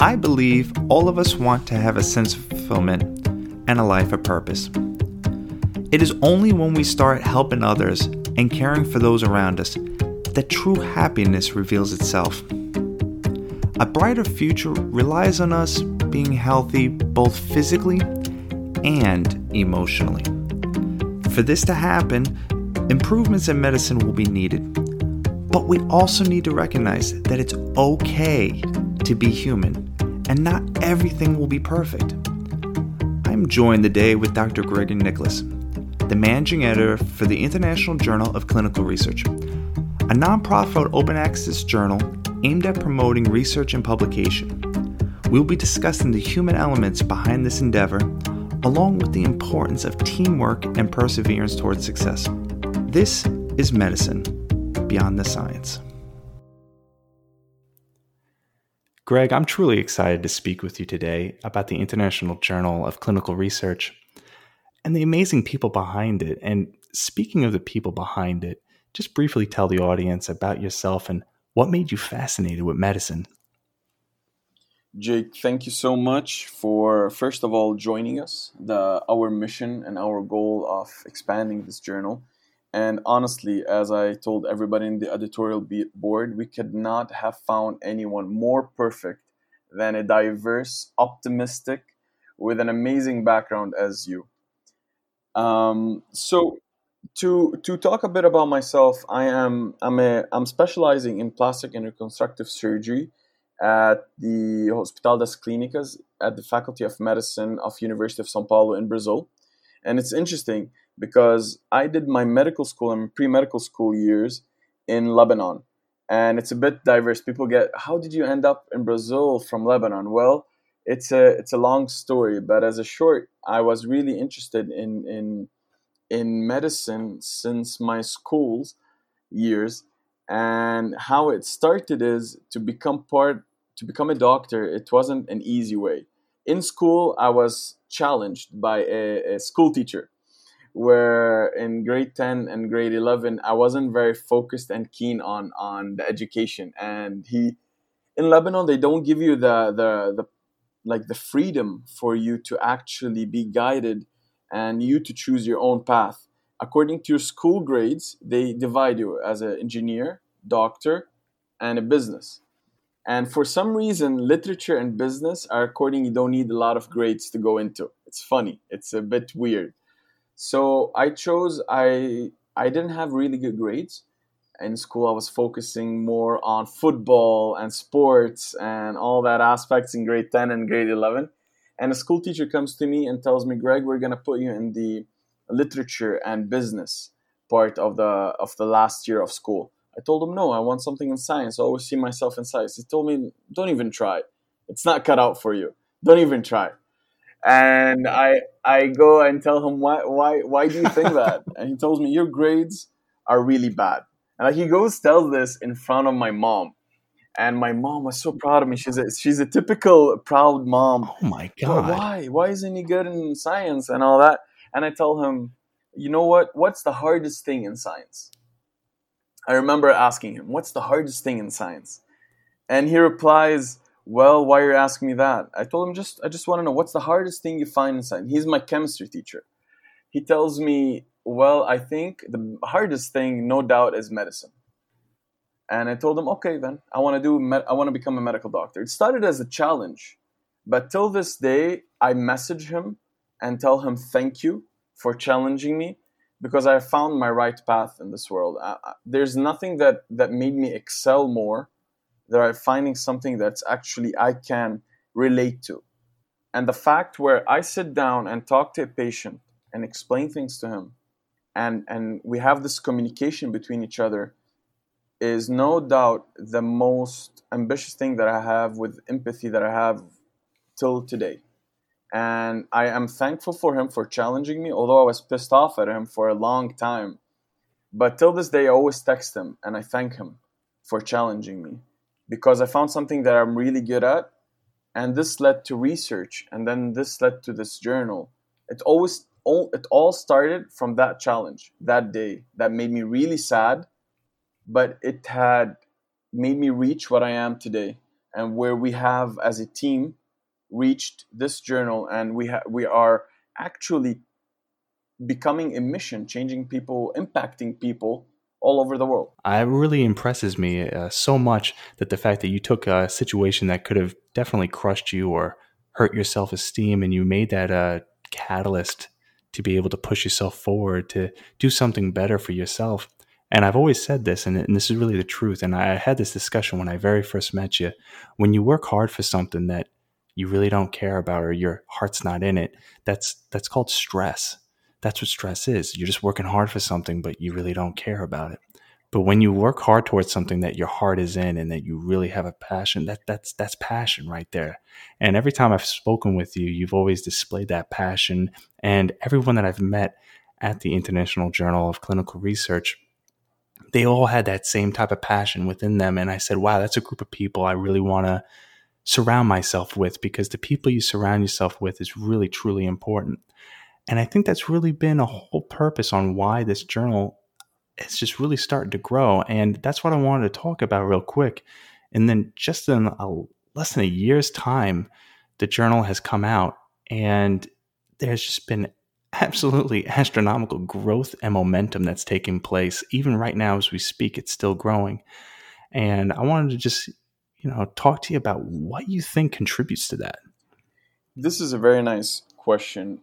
I believe all of us want to have a sense of fulfillment and a life of purpose. It is only when we start helping others and caring for those around us that true happiness reveals itself. A brighter future relies on us being healthy both physically and emotionally. For this to happen, improvements in medicine will be needed. But we also need to recognize that it's okay to be human, and not everything will be perfect. I'm joined today with Dr. Gregory Nicholas, the managing editor for the International Journal of Clinical Research, a nonprofit open access journal aimed at promoting research and publication. We'll be discussing the human elements behind this endeavor, along with the importance of teamwork and perseverance towards success. This is Medicine Beyond the Science. Greg, I'm truly excited to speak with you today about the International Journal of Clinical Research and the amazing people behind it. And speaking of the people behind it, just briefly tell the audience about yourself and what made you fascinated with medicine. Jake, thank you so much for, first of all, joining us, our mission and our goal of expanding this journal. And honestly, as I told everybody in the editorial board, we could not have found anyone more perfect than a diverse, optimistic, with an amazing background as you. So to talk a bit about myself, I'm specializing in plastic and reconstructive surgery at the Hospital das Clínicas at the Faculty of Medicine of University of São Paulo in Brazil. And it's interesting because I did my medical school and pre-medical school years in Lebanon. And it's a bit diverse. People get, how did you end up in Brazil from Lebanon? Well, it's a long story, but as a short, I was really interested in medicine since my school's years. And how it started is to become a doctor. It wasn't an easy way. In school, I was challenged by a school teacher, where in grade 10 and grade 11, I wasn't very focused and keen on the education. And in Lebanon, they don't give you the freedom for you to actually be guided and you to choose your own path. According to your school grades, they divide you as an engineer, doctor, and a business. And for some reason, literature and business are according you don't need a lot of grades to go into. It's funny. It's a bit weird. So I didn't have really good grades. In school, I was focusing more on football and sports and all that aspects in grade 10 and grade 11. And a school teacher comes to me and tells me, Greg, we're going to put you in the literature and business part of the last year of school. I told him, no, I want something in science. I always see myself in science. He told me, don't even try. It's not cut out for you. Don't even try. And I go and tell him, why do you think that? And he tells me, your grades are really bad. And he tells this in front of my mom. And my mom was so proud of me. She's a typical proud mom. Oh my God. Why isn't he good in science and all that? And I tell him, you know what? What's the hardest thing in science? I remember asking him, what's the hardest thing in science? And he replies, well, why are you asking me that? I told him, I just want to know, what's the hardest thing you find in science? He's my chemistry teacher. He tells me, well, I think the hardest thing, no doubt, is medicine. And I told him, okay, then I want to become a medical doctor. It started as a challenge, but till this day, I message him and tell him thank you for challenging me, because I found my right path in this world. There's nothing that made me excel more than finding something that's actually I can relate to. And the fact where I sit down and talk to a patient and explain things to him, and we have this communication between each other, is no doubt the most ambitious thing that I have with empathy that I have till today. And I am thankful for him for challenging me, although I was pissed off at him for a long time. But till this day, I always text him and I thank him for challenging me, because I found something that I'm really good at. And this led to research, and then this led to this journal. It all started from that challenge, that day, that made me really sad, but it had made me reach what I am today. and where we have as a team reached this journal, and we are actually becoming a mission, changing people, impacting people all over the world. It really impresses me so much that the fact that you took a situation that could have definitely crushed you or hurt your self-esteem, and you made that a catalyst to be able to push yourself forward, to do something better for yourself. And I've always said this, and this is really the truth. And I had this discussion when I very first met you. When you work hard for something that you really don't care about, or your heart's not in it, that's called stress. That's what stress is. You're just working hard for something, but you really don't care about it. But when you work hard towards something that your heart is in and that you really have a passion, that's passion right there. And every time I've spoken with you, you've always displayed that passion. And everyone that I've met at the International Journal of Clinical Research, they all had that same type of passion within them. And I said, wow, that's a group of people I really want to surround myself with, because the people you surround yourself with is really, truly important. And I think that's really been a whole purpose on why this journal is just really starting to grow. And that's what I wanted to talk about real quick. And then just in less than a year's time, the journal has come out, and there's just been absolutely astronomical growth and momentum that's taking place. Even right now, as we speak, it's still growing. And I wanted to just, talk to you about what you think contributes to that. This is a very nice question.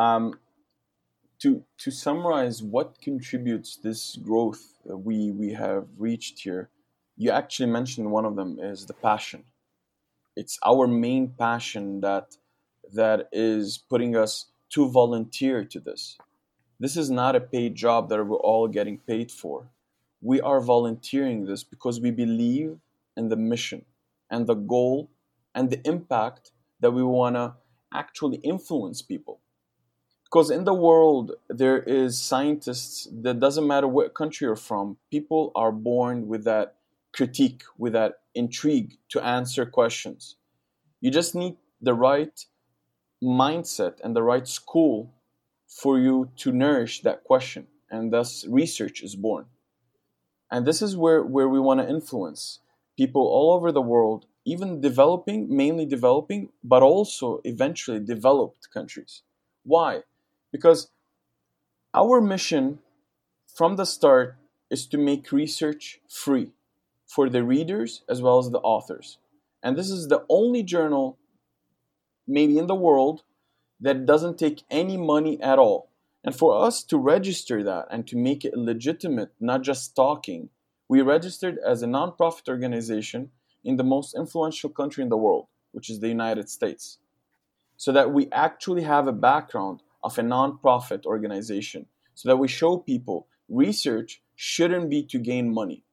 To summarize what contributes this growth we have reached here, you actually mentioned one of them is the passion. It's our main passion that is putting us to volunteer to this. This is not a paid job that we're all getting paid for. We are volunteering this because we believe in the mission and the goal and the impact that we want to actually influence people. Because in the world, there is scientists that doesn't matter what country you're from, people are born with that critique, with that intrigue to answer questions. You just need the right mindset and the right school for you to nourish that question. And thus research is born. And this is where we want to influence people all over the world, even developing, mainly developing, but also eventually developed countries. Why? Because our mission from the start is to make research free for the readers as well as the authors. And this is the only journal maybe in the world that doesn't take any money at all. And for us to register that and to make it legitimate, not just talking, we registered as a nonprofit organization in the most influential country in the world, which is the United States. So that we actually have a background of a nonprofit organization, so that we show people research shouldn't be to gain money.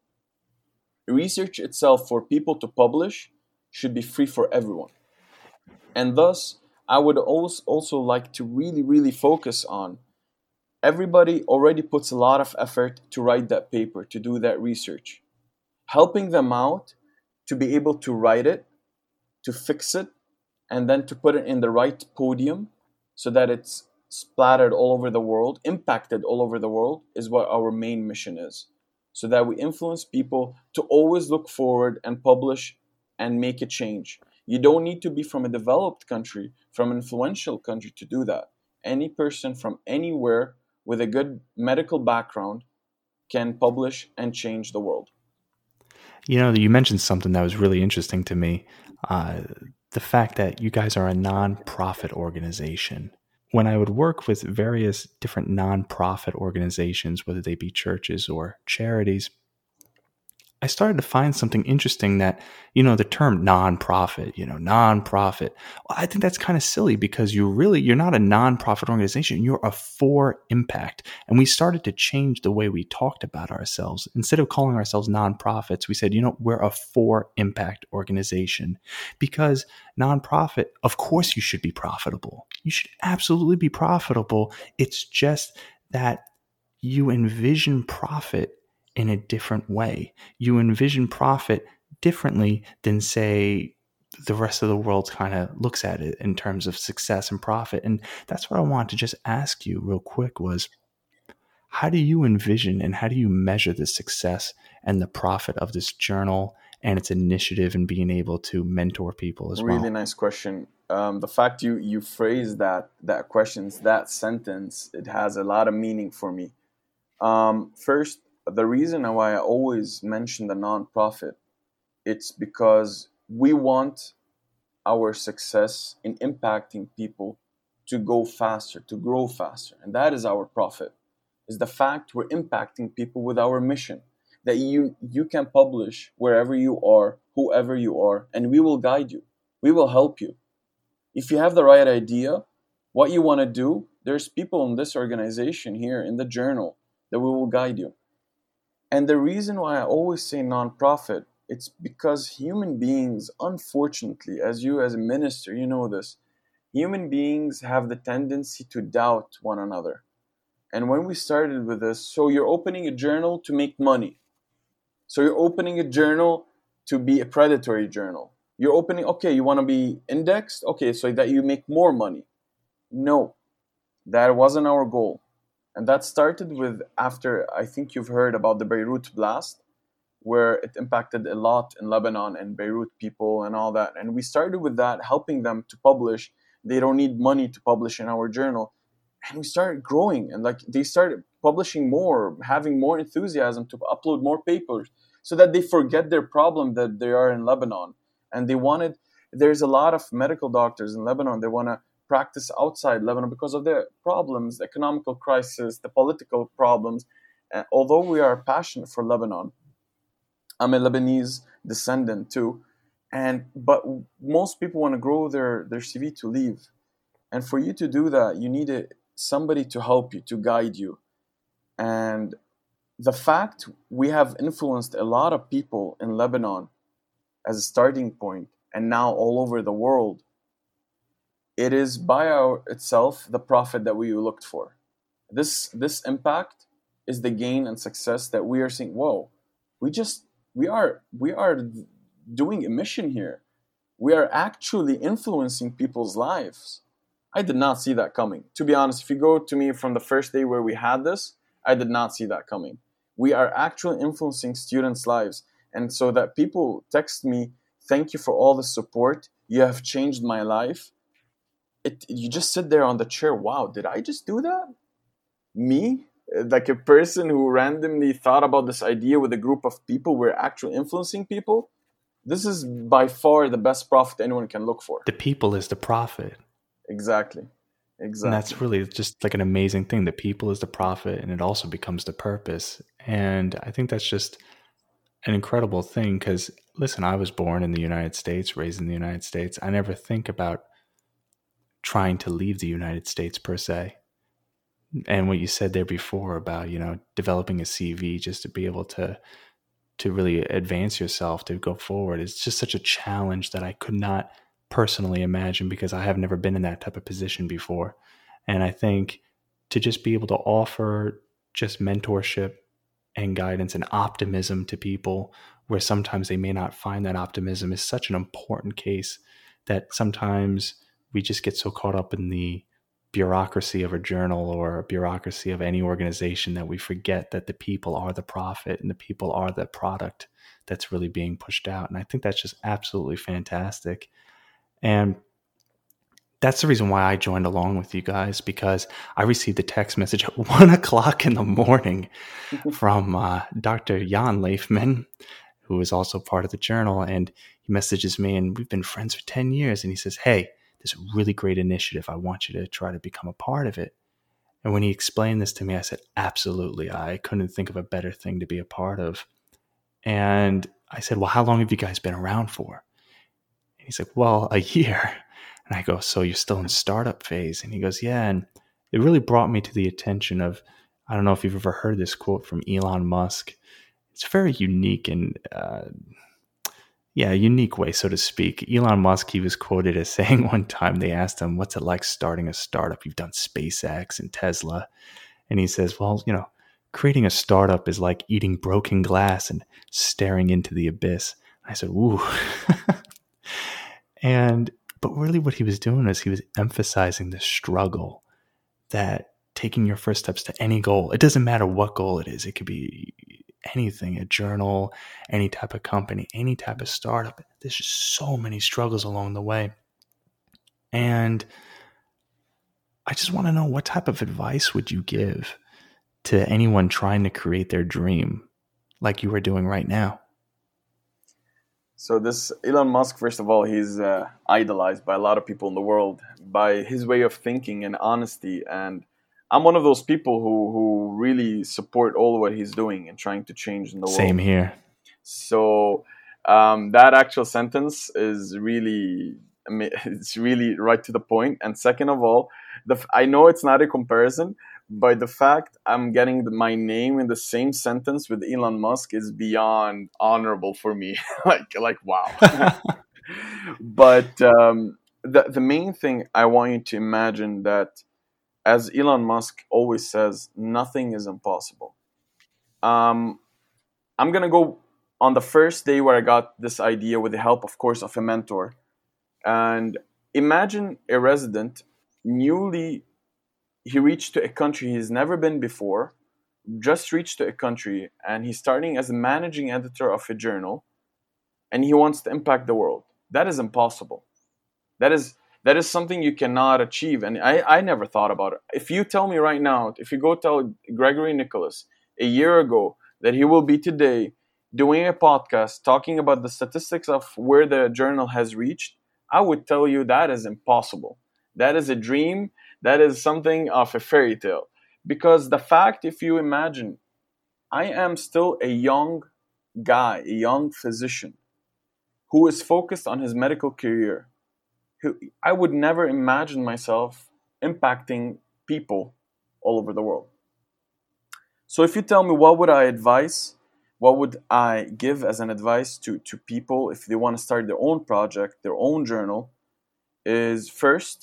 Research itself, for people to publish, should be free for everyone. And thus, I would also like to really, really focus on everybody already puts a lot of effort to write that paper, to do that research. Helping them out to be able to write it, to fix it, and then to put it in the right podium so that it's splattered all over the world, impacted all over the world, is what our main mission is. So that we influence people to always look forward and publish and make a change. You don't need to be from a developed country, from an influential country to do that. Any person from anywhere with a good medical background can publish and change the world. You mentioned something that was really interesting to me. The fact that you guys are a nonprofit organization. When I would work with various different nonprofit organizations, whether they be churches or charities, I started to find something interesting that, the term nonprofit, nonprofit. Well, I think that's kind of silly, because you're not a nonprofit organization. You're a for impact. And we started to change the way we talked about ourselves. Instead of calling ourselves nonprofits, we said, we're a for impact organization. Because nonprofit, of course, you should be profitable. You should absolutely be profitable. It's just that you envision profit in a different way. You envision profit differently than, say, the rest of the world kind of looks at it in terms of success and profit. And that's what I wanted to just ask you real quick was, how do you envision and how do you measure the success and the profit of this journal and its initiative in being able to mentor people as well? Really nice question. The fact you phrase that question, that sentence, it has a lot of meaning for me. First, the reason why I always mention the nonprofit, it's because we want our success in impacting people to go faster, to grow faster, and that is our profit. Is the fact we're impacting people with our mission, that you can publish wherever you are, whoever you are, and we will guide you. We will help you. If you have the right idea, what you want to do, there's people in this organization here in the journal that we will guide you. And the reason why I always say nonprofit, it's because human beings, unfortunately, as a minister, you know this, human beings have the tendency to doubt one another. And when we started with this, so you're opening a journal to make money. So you're opening a journal to be a predatory journal. You're opening, okay, you want to be indexed? Okay, so that you make more money. No, that wasn't our goal. And that started with after, I think you've heard about the Beirut blast, where it impacted a lot in Lebanon and Beirut people and all that. And we started with that, helping them to publish. They don't need money to publish in our journal. And we started growing, and they started publishing more, having more enthusiasm to upload more papers so that they forget their problem that they are in Lebanon. And there's a lot of medical doctors in Lebanon. They want to practice outside Lebanon because of the problems, the economical crisis, the political problems. And although we are passionate for Lebanon, I'm a Lebanese descendant too, but most people want to grow their CV to leave. And for you to do that, you need somebody to help you, to guide you. And the fact we have influenced a lot of people in Lebanon as a starting point, and now all over the world, it is by itself the profit that we looked for. This impact is the gain and success that we are seeing. Whoa, we are doing a mission here. We are actually influencing people's lives. I did not see that coming. To be honest, if you go to me from the first day where we had this, I did not see that coming. We are actually influencing students' lives. And so that people text me, thank you for all the support. You have changed my life. You just sit there on the chair. Wow, did I just do that? Me? Like a person who randomly thought about this idea with a group of people, we're actually influencing people. This is by far the best profit anyone can look for. The people is the profit. Exactly. And that's really just like an amazing thing. The people is the profit, and it also becomes the purpose. And I think that's just an incredible thing because, listen, I was born in the United States, raised in the United States. I never think about trying to leave the United States per se. And what you said there before about, developing a CV just to be able to really advance yourself, to go forward, it's just such a challenge that I could not personally imagine because I have never been in that type of position before. And I think to just be able to offer just mentorship and guidance and optimism to people where sometimes they may not find that optimism is such an important case that sometimes we just get so caught up in the bureaucracy of a journal or a bureaucracy of any organization that we forget that the people are the profit and the people are the product that's really being pushed out. And I think that's just absolutely fantastic. And that's the reason why I joined along with you guys, because I received a text message at 1:00 in the morning from Dr. Jan Leifman, who is also part of the journal. And he messages me, and we've been friends for 10 years. And he says, hey, this is a really great initiative. I want you to try to become a part of it. And when he explained this to me, I said, absolutely. I couldn't think of a better thing to be a part of. And I said, well, how long have you guys been around for? And he's like, well, a year. And I go, so you're still in startup phase? And he goes, yeah. And it really brought me to the attention of, I don't know if you've ever heard this quote from Elon Musk. It's very unique and a unique way, so to speak. Elon Musk, he was quoted as saying one time, they asked him, what's it like starting a startup? You've done SpaceX and Tesla. And he says, well, creating a startup is like eating broken glass and staring into the abyss. I said, ooh. But really what he was doing is he was emphasizing the struggle that taking your first steps to any goal, it doesn't matter what goal it is. It could be anything, a journal, any type of company, any type of startup. There's just so many struggles along the way. And I just want to know, what type of advice would you give to anyone trying to create their dream like you are doing right now? So this Elon Musk, first of all, he's idolized by a lot of people in the world by his way of thinking and honesty. And I'm one of those people who really support all of what he's doing and trying to change in the world. Same here. So that actual sentence is really, it's really right to the point. And second of all, I know it's not a comparison, but the fact I'm getting my name in the same sentence with Elon Musk is beyond honorable for me. like wow. But the main thing I want you to imagine that, as Elon Musk always says, nothing is impossible. I'm gonna go on the first day where I got this idea with the help, of course, of a mentor. And imagine a resident he reached to a country he's never been before, just reached to a country, and he's starting as a managing editor of a journal, and he wants to impact the world. That is impossible. That is something you cannot achieve, and I never thought about it. If you tell me right now, if you go tell Gregory Nicholas a year ago that he will be today doing a podcast talking about the statistics of where the journal has reached, I would tell you that is impossible. That is a dream. That is something of a fairy tale. Because the fact, if you imagine, I am still a young guy, a young physician who is focused on his medical career. I would never imagine myself impacting people all over the world. So if you tell me what would I give as an advice to people if they want to start their own project, their own journal, is first,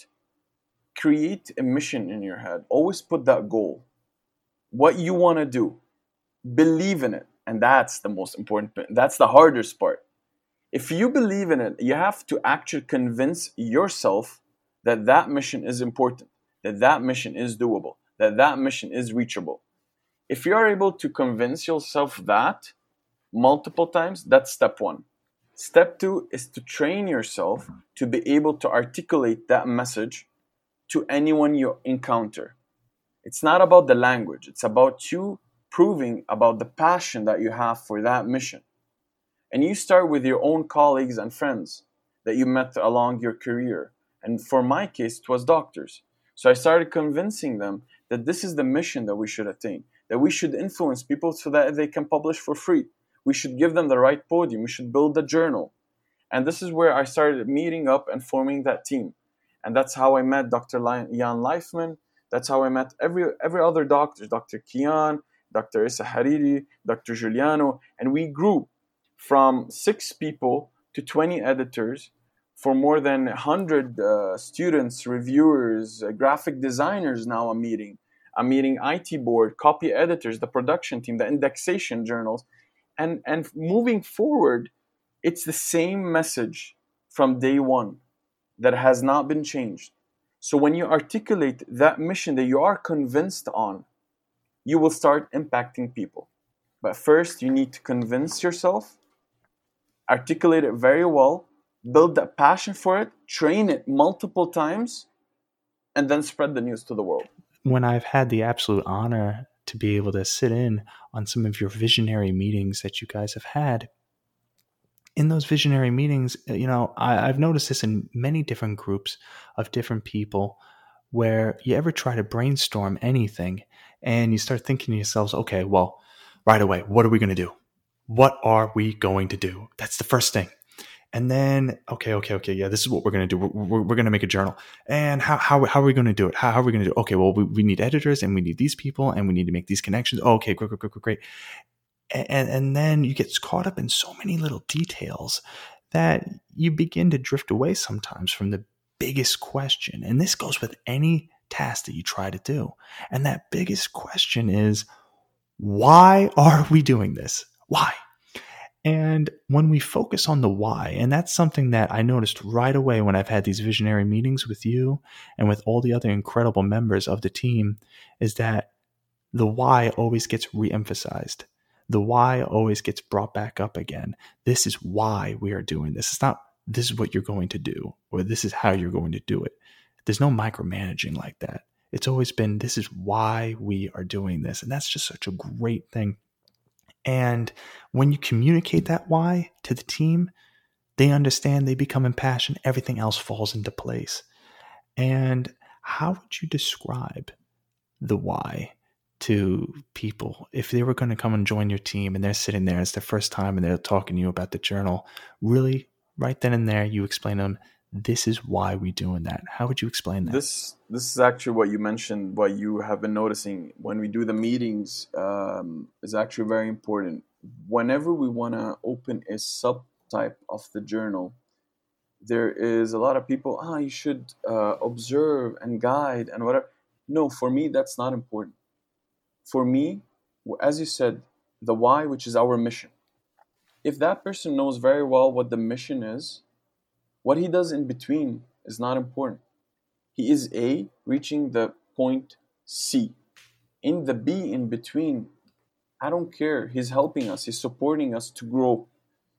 create a mission in your head. Always put that goal. What you want to do. Believe in it. And that's the most important thing. That's the hardest part. If you believe in it, you have to actually convince yourself that that mission is important, that that mission is doable, that that mission is reachable. If you are able to convince yourself that multiple times, that's step one. Step two is to train yourself to be able to articulate that message to anyone you encounter. It's not about the language. It's about you proving about the passion that you have for that mission. And you start with your own colleagues and friends that you met along your career. And for my case, it was doctors. So I started convincing them that this is the mission that we should attain, that we should influence people so that they can publish for free. We should give them the right podium. We should build a journal. And this is where I started meeting up and forming that team. And that's how I met Dr. Jan Leifman. That's how I met every other doctor, Dr. Kian, Dr. Issa Hariri, Dr. Giuliano. And we grew from 6 people to 20 editors, for more than 100 students, reviewers, graphic designers now I'm meeting. I'm meeting IT board, copy editors, the production team, the indexation journals. And moving forward, it's the same message from day one that has not been changed. So when you articulate that mission that you are convinced on, you will start impacting people. But first, you need to convince yourself, articulate it very well, build that passion for it, train it multiple times, and then spread the news to the world. When I've had the absolute honor to be able to sit in on some of your visionary meetings that you guys have had, in those visionary meetings, I've noticed this in many different groups of different people, where you ever try to brainstorm anything and you start thinking to yourselves, okay, well, right away, what are we going to do? What are we going to do? That's the first thing. And then, okay, yeah, this is what we're going to do. We're going to make a journal. And how are we going to do it? How are we going to do it? Okay, well, we need editors and we need these people and we need to make these connections. Oh, okay, great. And then you get caught up in so many little details that you begin to drift away sometimes from the biggest question. And this goes with any task that you try to do. And that biggest question is, why are we doing this? Why? And when we focus on the why, and that's something that I noticed right away when I've had these visionary meetings with you and with all the other incredible members of the team, is that the why always gets reemphasized. the why always gets brought back up again. This is why we are doing this. It's not this is what you're going to do or this is how you're going to do it. There's no micromanaging like that. It's always been this is why we are doing this. And that's just such a great thing. And when you communicate that why to the team, they understand, they become impassioned, everything else falls into place. And how would you describe the why to people if they were going to come and join your team and they're sitting there, it's their first time and they're talking to you about the journal? Really, right then and there, you explain to them, this is why we're doing that. How would you explain that? This is actually what you mentioned, what you have been noticing when we do the meetings is actually very important. Whenever we want to open a subtype of the journal, there is a lot of people, you should observe and guide and whatever. No, for me, that's not important. For me, as you said, the why, which is our mission. If that person knows very well what the mission is, what he does in between is not important. He is A, reaching the point C. In the B in between, I don't care. He's helping us. He's supporting us to grow.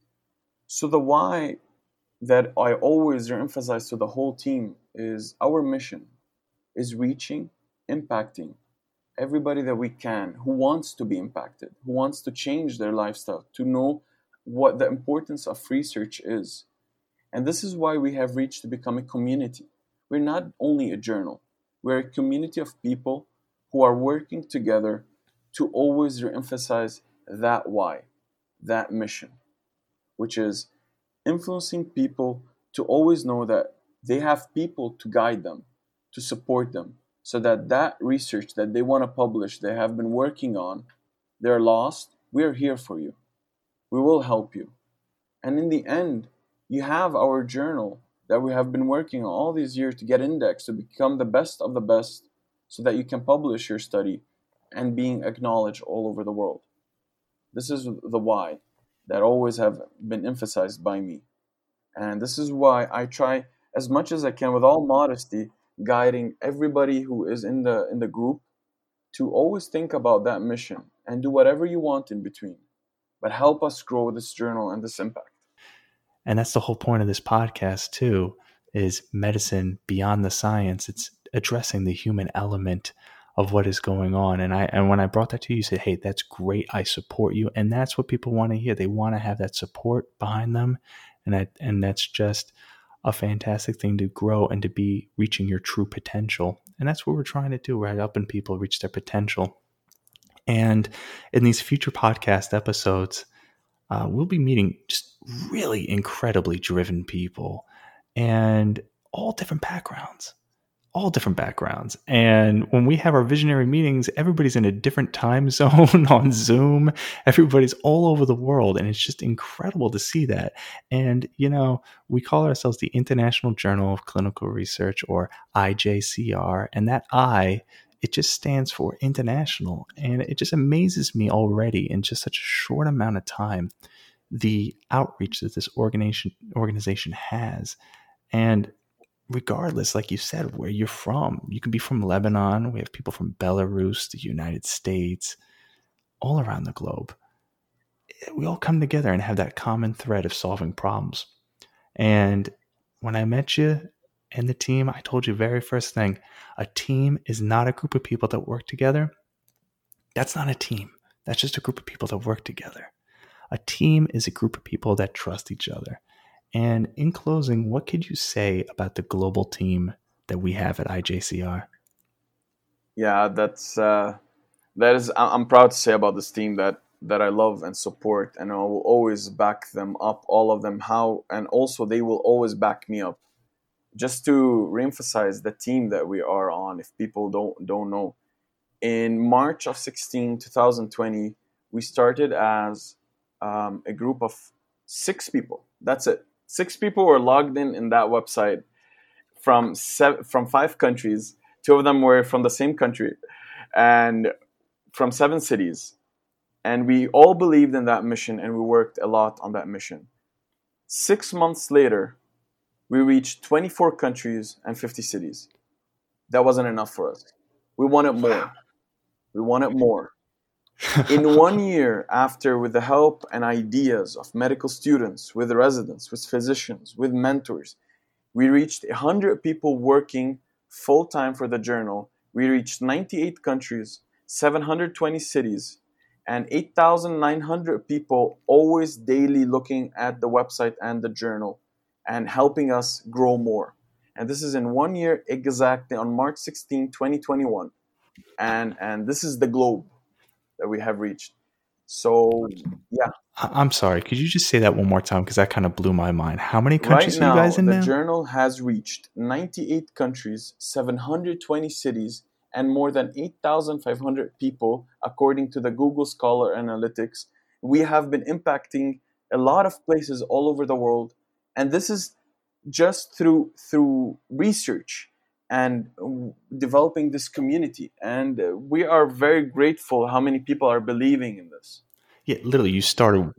So the why that I always emphasize to the whole team is our mission is reaching, impacting everybody that we can who wants to be impacted, who wants to change their lifestyle, to know what the importance of research is. And this is why we have reached to become a community. We're not only a journal, we're a community of people who are working together to always emphasize that why, that mission, which is influencing people to always know that they have people to guide them, to support them, so that that research that they want to publish, they have been working on, they're lost, we're here for you. We will help you. And in the end, you have our journal that we have been working on all these years to get indexed, to become the best of the best, so that you can publish your study and being acknowledged all over the world. This is the why that always have been emphasized by me. And this is why I try as much as I can, with all modesty, guiding everybody who is in the group to always think about that mission and do whatever you want in between, but help us grow this journal and this impact. And that's the whole point of this podcast too, is medicine beyond the science. It's addressing the human element of what is going on. And when I brought that to you, you said, hey, that's great. I support you. And that's what people want to hear. They want to have that support behind them. And that's just a fantastic thing to grow and to be reaching your true potential. And that's what we're trying to do, right? Helping people reach their potential. And in these future podcast episodes, we'll be meeting just really incredibly driven people and all different backgrounds. And when we have our visionary meetings, everybody's in a different time zone on Zoom. Everybody's all over the world. And it's just incredible to see that. And, we call ourselves the International Journal of Clinical Research, or IJCR. And that I, it just stands for international. And it just amazes me already in just such a short amount of time, the outreach that this organization has. And regardless, like you said, where you're from, you can be from Lebanon. We have people from Belarus, the United States, all around the globe. We all come together and have that common thread of solving problems. And when I met you and the team, I told you very first thing, a team is not a group of people that work together. That's not a team. That's just a group of people that work together. A team is a group of people that trust each other. And in closing, what could you say about the global team that we have at IJCR? Yeah, that is. I'm proud to say about this team that I love and support, and I will always back them up, all of them. And also they will always back me up. Just to reemphasize the team that we are on, if people don't know, in March of 2020, we started as a group of 6 people. That's it. 6 people were logged in that website from 5 countries. 2 of them were from the same country and from 7 cities. And we all believed in that mission, and we worked a lot on that mission. 6 months later, we reached 24 countries and 50 cities. That wasn't enough for us. We wanted more. In 1 year, after, with the help and ideas of medical students, with residents, with physicians, with mentors, we reached 100 people working full-time for the journal. We reached 98 countries, 720 cities, and 8,900 people always daily looking at the website and the journal and helping us grow more. And this is in 1 year exactly on March 16, 2021. And this is the globe that we have reached. So, yeah. I'm sorry. Could you just say that one more time? Because that kind of blew my mind. How many countries are you guys in now? The journal has reached 98 countries, 720 cities, and more than 8,500 people, according to the Google Scholar Analytics. We have been impacting a lot of places all over the world. And this is just through research and developing this community. And we are very grateful how many people are believing in this. Yeah, literally, you started,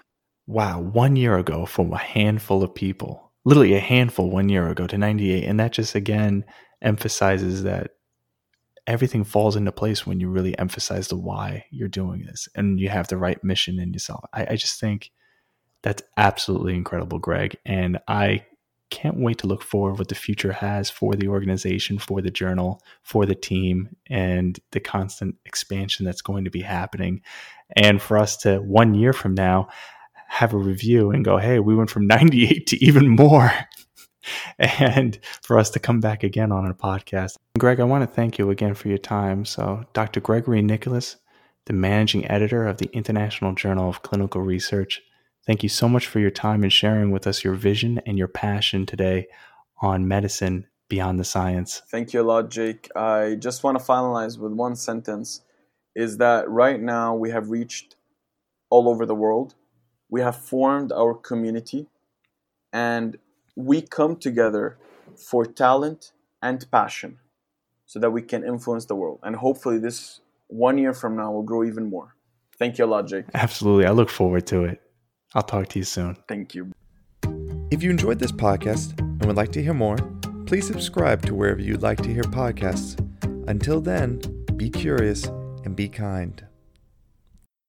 1 year ago from a handful of people. Literally a handful 1 year ago to 98. And that just, again, emphasizes that everything falls into place when you really emphasize the why you're doing this and you have the right mission in yourself. I just think that's absolutely incredible, Greg. And I can't wait to look forward what the future has for the organization, for the journal, for the team, and the constant expansion that's going to be happening. And for us to 1 year from now have a review and go, hey, we went from 98 to even more. And for us to come back again on our podcast. Greg, I want to thank you again for your time. So Dr. Gregory Nicholas, the managing editor of the International Journal of Clinical Research, thank you so much for your time and sharing with us your vision and your passion today on medicine beyond the science. Thank you a lot, Jake. I just want to finalize with one sentence, is that right now we have reached all over the world. We have formed our community, and we come together for talent and passion so that we can influence the world. And hopefully this 1 year from now will grow even more. Thank you a lot, Jake. Absolutely. I look forward to it. I'll talk to you soon. Thank you. If you enjoyed this podcast and would like to hear more, please subscribe to wherever you'd like to hear podcasts. Until then, be curious and be kind.